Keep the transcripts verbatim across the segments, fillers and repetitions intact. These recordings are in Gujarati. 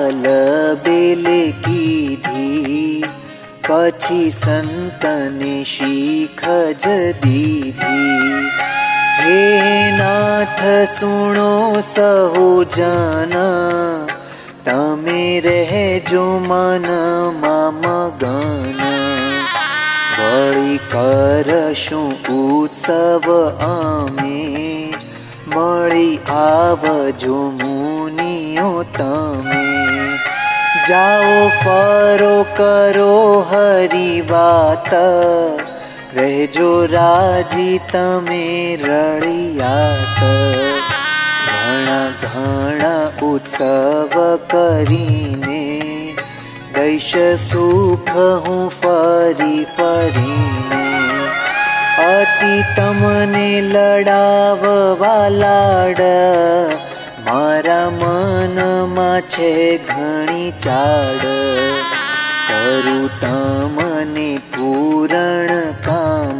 લાલ બેલે કીધી, પછી સંતને શીખ જ દીધી. હે નાથ સુણો સહુ જન, તમે રહેજો મનમાં મગન. વળી કરશું ઉત્સવ અમે, મળી આવજો મુનિઓ તમે. જાઓ ફરો કરો હરી વાત, રહેજો રાજી તમે રળિયાત. ઘણા ઘણા ઉત્સવ કરીને, દઈશ સુખ હું ફરી ફરીને. અતિ તમને લડાવવા લાડ, મારા મનમાં છે ઘણી ચાડ. કરું તમને પૂરણ કામ,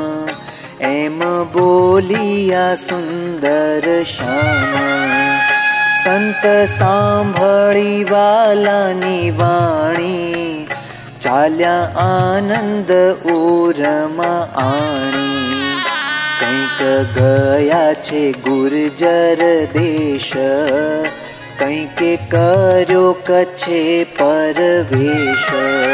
એમ બોલિયા સુંદર શ્યામ. સંત સાંભળી વાલાની વાણી, ચાલ્યા આનંદ ઉરમાં આણી. કંઈક ગયા છે ગુર્જર દેશ, કંઈક કર્યો કચ્છે પરવેશ.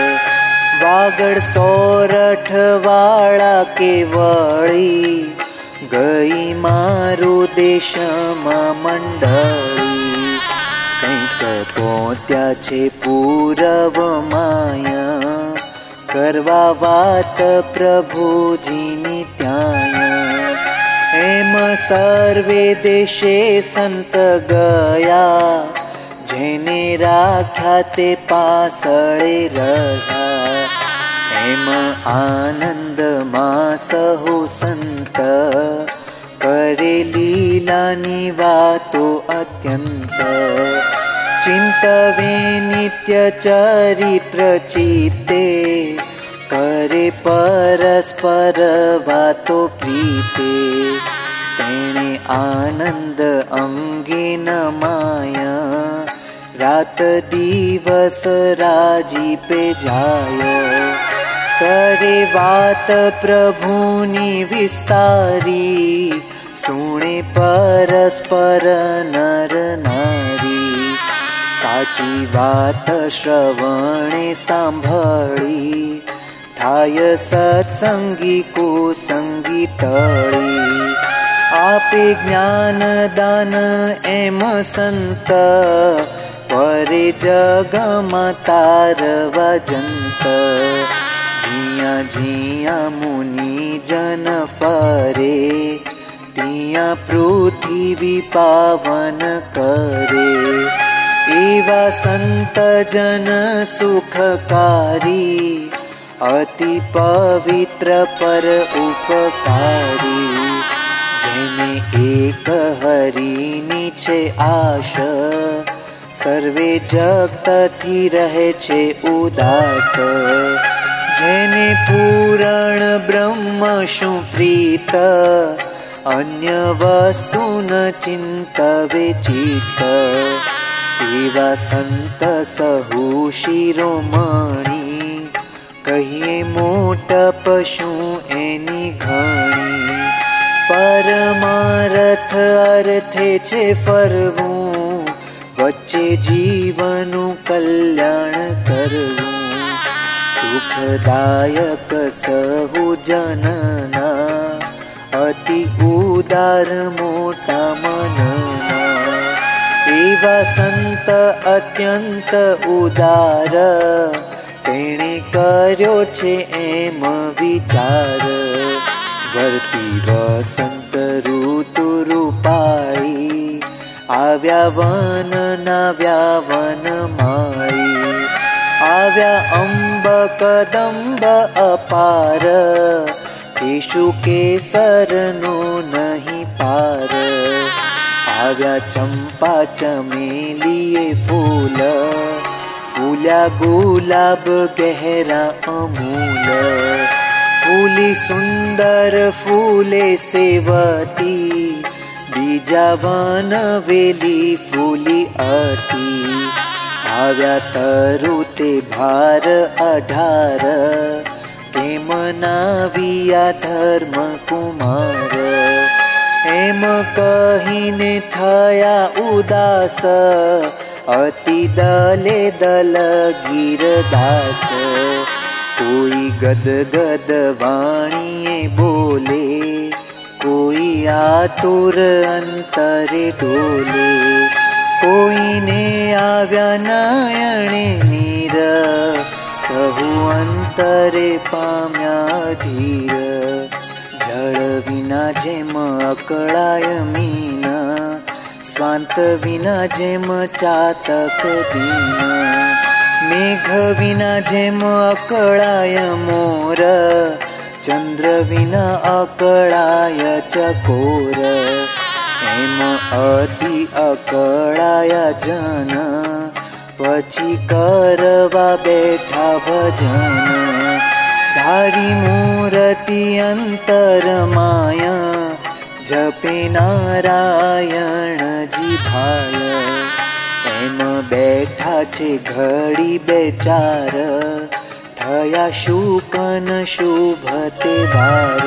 વાગડ સોરઠ વાળા કે વળી, ગઈ મારો દેશમાં મંડળી. કંઈક પહોંચ્યા છે પૂરવ માયા, કરવા વાત પ્રભુજીની ત્યાં. એમ સર્વે દેશે સંત ગયા, જેને રાખ્યા તે પાસળે રહ્યા. એમ આનંદમાં સહુ સંત, કરે લીલાની વાતો અત્યંત. ચિંતવે નિત્ય ચરિત્ર ચિત્તે, કરે પરસ્પર વાતો પ્રીતે. તેણે આનંદ અંગે ન માયા, રાત દિવસ રાજી પે જાય. કરે વાત પ્રભુની વિસ્તારી, સુણે પરસ્પર નર નારી. સાચી વાત શ્રવણે સાંભળી, થાય સત્સંગી કુસંગી ટળી. આપે જ્ઞાન દાન એમ સંત, ફરે જગમાં તારવા જંત. જ્યાં જ્યાં મુનિ જન ફરે, ત્યાં પૃથ્વી પાવન કરે. એવા સંત જન સુખકારી, અતિ પવિત્ર પર ઉપકારી. જેને એક હરિની છે આશ, સર્વે જગતથી રહે છે ઉદાસ. જેને પૂરણ બ્રહ્મ શું પ્રીત, અન્ય વસ્તુ ન ચિંતવે ચિત્ત. એવા સંત સહુ શિરોમણી, કહીએ મોટપ શું એની ઘણી. પરમારથ અર્થે છે ફરવું, વચ્ચે જીવનું કલ્યાણ કરવું. સુખદાયક સહુ જનના, અતિ ઉદાર મોટા મનના. એવા સંત અત્યંત ઉદાર, તેણે કર્યો છે એમ વિચાર. વર્તી વસંત ઋતુ રૂપાળી, આવ્યા વન નાવ્યા વન માળી. આવ્યા અંબ કદંબ અપાર, કેશુ કેસરનો નહીં પાર. આવ્યા ચંપા ચમેલીએ ફૂલ, ફૂલ્યા ગુલાબ ગહેરા અમૂલ. ફૂલી સુંદર ફૂલે સેવતી, બીજા વન વેલી ફૂલી અતિ. આવ્યા તરુ તે ભાર અઢાર, કેમ નાવ્યા ધર્મ કુમાર. એમ કહીને થયા ઉદાસ, અતિ દલે દલ ગીરદાસ. કોઈ ગદગદ વાણીએ બોલે, કોઈ આતુર અંતરે ડોલે. કોઈને આવ્યા નયણે નીર, સહુ અંતરે પામ્યા ધીર. જળ વિના જેમ અકળાય મીન, સ્વાંત વિના જેમ ચાતક દીન. મેઘ વિના જેમ અકળાય મોર, ચંદ્ર વિના અકળાય ચકોર. એમ અતિ અકળાય જન, પછી કરવા બેઠા ભજન. ધારી મૂર્તિ અંતર માયા, જપે નારાયણ જીભાય. એમ બેઠા છે ઘડી બેચાર, થયા શુકન શુભ તે વાર.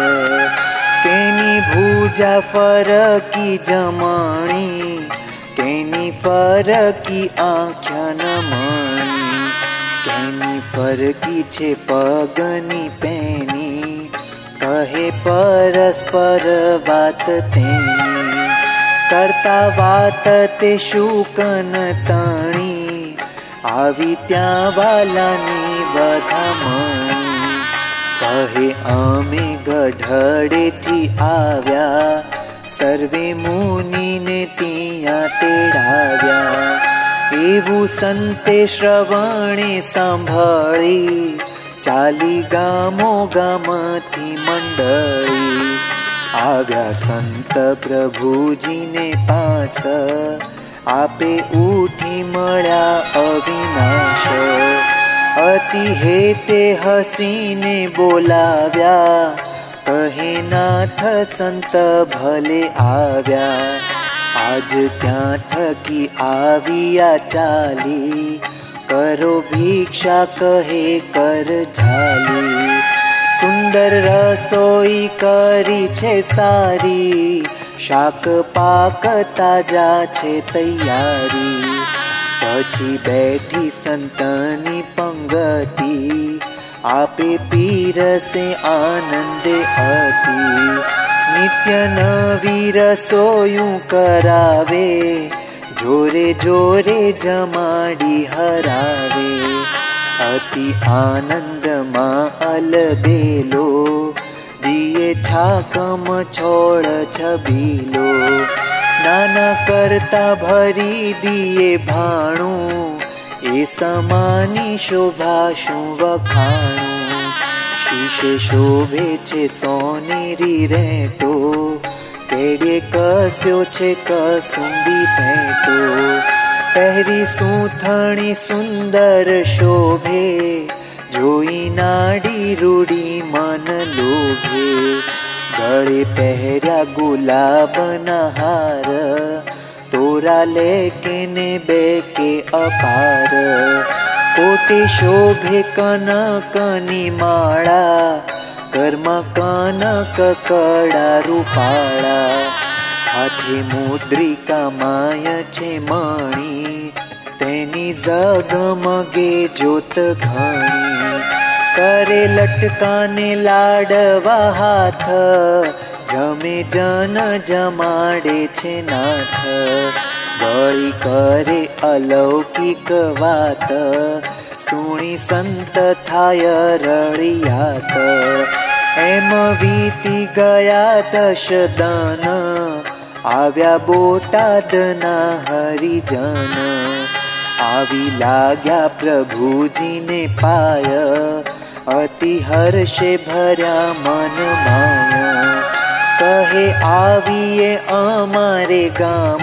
કેની ભૂજા ફરકી જમણી, કેની ફરકી આંખ્યા નમણી. કેની ફરકી છે પગની પેની, કહે પરસ્પર વાત તેની. કરતા વાત તે શુકન તણી, આવી ત્યાં વાલાની વધામણી. કહે અમે ગઢડેથી આવ્યા, સર્વે મુનિને ત્યાં તેડાવ્યા. એવું સંતે શ્રવણે સાંભળી, ચાલી ગામો ગામથી મંડળી. આવ્યા સંત પ્રભુજીને પાસ, આપે ઉઠી મળ્યા અવિનાશ. અતિ હેતે હસીને બોલાવ્યા, કહે નાથ સંત ભલે આવ્યા. આજ ત્યાં થકી આવ્યા ચાલી, કરો ભિક્ષા કહે કર ઝાલી. સુંદર રસોઈ કરી છે સારી, શાક પાક તાજા છે તૈયારી. પછી બેઠી સંતની પંગતિ, આપે પીરસે આનંદે અતિ. નિત્ય નવી રસોયું કરાવે, જોરે જોરે જમાડી હરાવે. અતિ આનંદમાં અલબેલો, દિયે છાકમ છોડ છબીલો. નાના કરતા ભરી દિયે ભાણું, એ સમાની શોભા શું વખાણું. શીશે શોભે છે સોનેરી રેટો, કેડે કસ્યો છે કસુંબી પેટો. પહેરી સૂથણી સુંદર શોભે, જોઈ નાડી રૂડી મન લોભે. ગળે પહેર્યા ગુલાબના હાર, તોરા લેકે ને બેકે અપાર. કોટે શોભે કનકની માળા, ઘરમાં કનક કડા રૂપાળા. હાથે મુદ્રિકા માય છે મણી, તેની ઝગમગે જ્યોત ઘણી. કરે લટકાને લાડવા હાથ, જમે જન જમાડે છે નાથ. વળી કરે અલૌકિક વાત, સુણી સંત થાય રળિયાત. એમ વીતી ગયા દશ દાન, આવ્યા બોટાદના હરિજન. આવી લાગ્યા પ્રભુજીને પાય, અતિ હર્ષે ભર્યા મન માય. કહે આવીએ અમારે ગામ,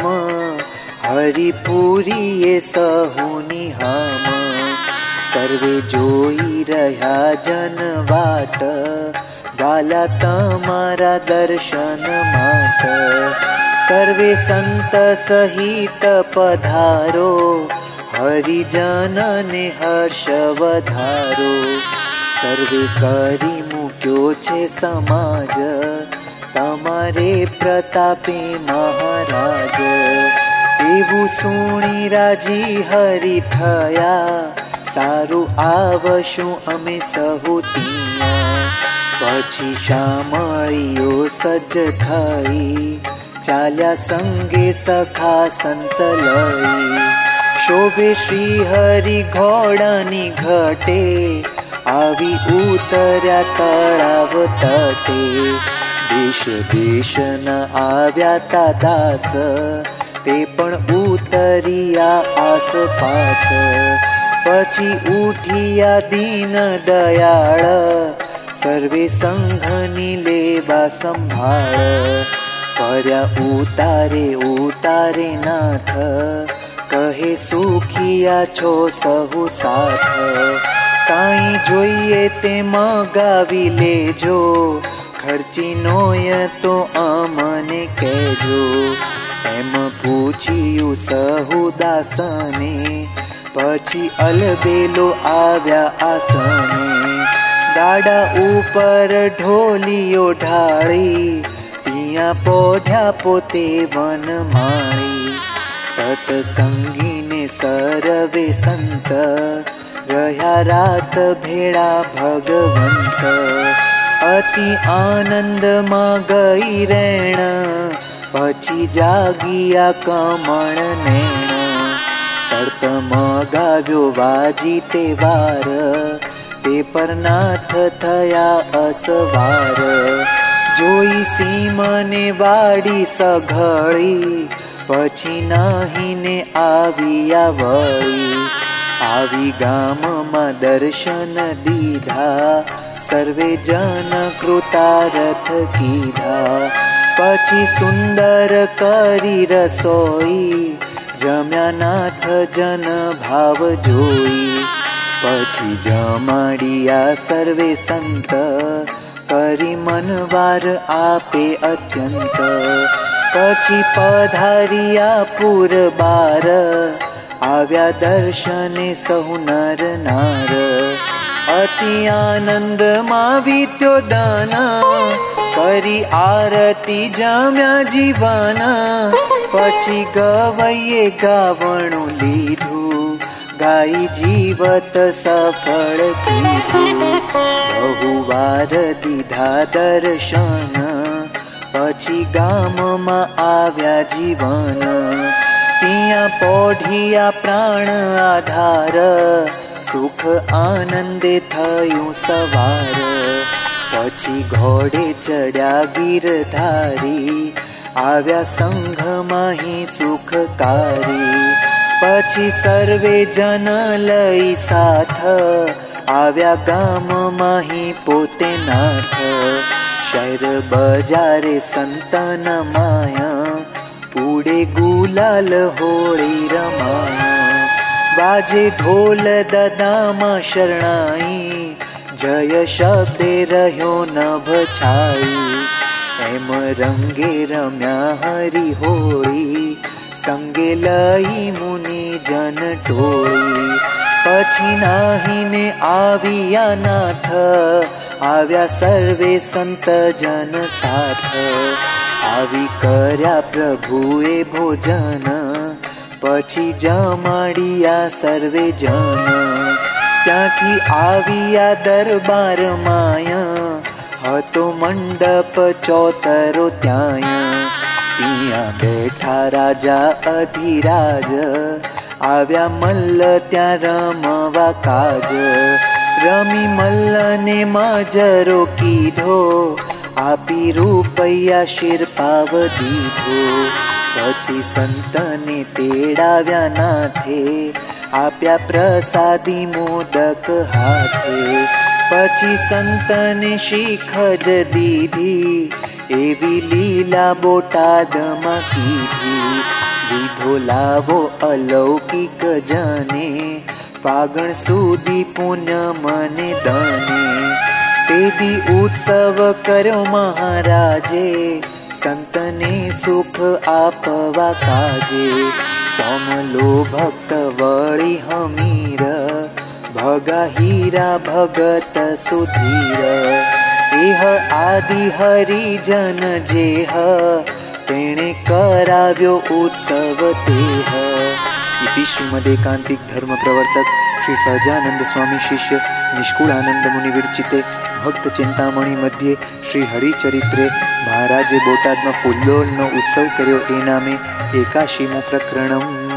હરિપુરીએ સહુની હામ. સર્વે જોઈ રહ્યા જન વાટ, વાલા તમારા દર્શન માટ. સર્વે સંત સહિત પધારો, હરિજન ને હર્ષ વધારો, સર્વે કરી મૂક્યો છે સમાજ, તમારે પ્રતાપે મહારાજ. એવું સુણી રાજી હરિ થયા, સારું આવશું અમે સહુ ત્યાં. પછી શામળીઓ સજ્જ થઈ, ચાલ્યા સંગે સખા સંત લઈ. શોભે શ્રી હરિ ઘોડાની ઘટે, આવી ઉતર્યા તળાવ તટે. દેશ દેશના આવ્યા તા દાસ, તે પણ ઉતર્યા આસપાસ. પછી ઉઠિયા દીન દયાળ, સર્વે સંઘની લેવા સંભાળ. ફર્યા ઉતારે ઉતારે નાથ, કહે સુખિયા છો સહુ સાથ. કાંઈ જોઈએ તે મગાવી લેજો, ખર્ચી નોય તો અમને કહેજો. એમ પૂછ્યું સહુ દાસને, પછી અલબેલો આવ્યા આસને. ગાડા ઉપર ઢોલીઓ ઢાળી, ત્યાં પોઢ્યા પોતે વનમાળી. સતસંગીને સર્વે સંત, રહ્યા રાત ભેળા ભગવંત. અતિ આનંદમાં ગઈ રેણ, પછી જાગિયા કમળ નેણ. તરત મગાવ્યો વાજી તે વાર, તે પર નાથ થયા અસવાર. જોઈ સીમને વાડી સઘળી, પછી નાહીને આવ્યા વળી. આવી ગામમાં દર્શન દીધા, સર્વે જન કૃતારથ કીધા. પછી સુંદર કરી રસોઈ, જમ્યા નાથ જન ભાવ જોઈ. પછી જમાડિયા સર્વે સંત, કરી મનવાર આપે અત્યંત. પછી પધારિયા પુર બાર, આવ્યા દર્શને સહુ નર નાર. અતિ આનંદમાં વીત્યો દાન, કરી આરતી જમ્યા જીવન. પછી ગવૈયે ગાવણું લીધું, ગાઈ જીવત સફળ કીધું. બહુ વાર દીધા દર્શન, પછી ગામમાં આવ્યા જીવન. ત્યાં પોઢિયા પ્રાણ આધાર, સુખ આનંદે થયું સવાર. પછી ઘોડે ચડ્યા ગીરધારી, આવ્યા સંઘમાં હિ સુખકારી. પછી સર્વે જન લઈ સાથ, આવ્યા ગામમાં હિ પોતે નાથ. શહેર બજારે સંતન માયા, ઉડે ગુલાલ હોળી રમાયા. બાજે ઢોલ દદામાં શરણાઈ, જય શબ્દે રહ્યો નભ છાઈ. એમ રંગે રમ્યા હરિ હોળી, સંગે લઈ મુનિ જન ટોળી. પછી નાહીને આવ્યા નાથ, આવ્યા સર્વે સંત જન સાથ. આવી કર્યા પ્રભુએ ભોજન, પછી જમાડિયા સર્વે જન. ત્યાંથી આવ્યા દરબાર માયા, હતો મંડપ ચોતરો ત્યાં. ત્યાં બેઠા રાજા અધિરાજ, આવ્યા મલ્લ ત્યાં રમવા કાજ. રમી મલ્લને માજરો કીધો, આપી રૂપૈયા શિરપાવ દીધો. પછી સંતને તેડાવ્યા નાથે, આપ્યા પ્રસાદી મોદક હાથે. પછી સંતને શીખ જ દીધી, એવી લીલા બોટાદમાં કીધી. લીધો લાવો અલૌકિક જને, પાગણ સુધી પુણ્ય મને દને. તેદી ઉત્સવ કર્યો મહારાજે, સંતને સુખ આપવા કાજે. सोमलो भक्त वळी हमीर, भगा हीरा भगत सुधीर। एह आदि हरिजन जेह, तेणे कराव्यो उत्सव तेह। इति श्रीमदेकांतिक धर्म प्रवर्तक श्री सहजानंद स्वामी शिष्य निष्कुळानंद मुनि विरचिते भक्त चिंतामणी मध्ये श्री हरिचरित्रे महाराजे बोटादमां फुल्लोळनो उत्सव कर्यो ए नामे एकाशीमुं प्रकरणम्।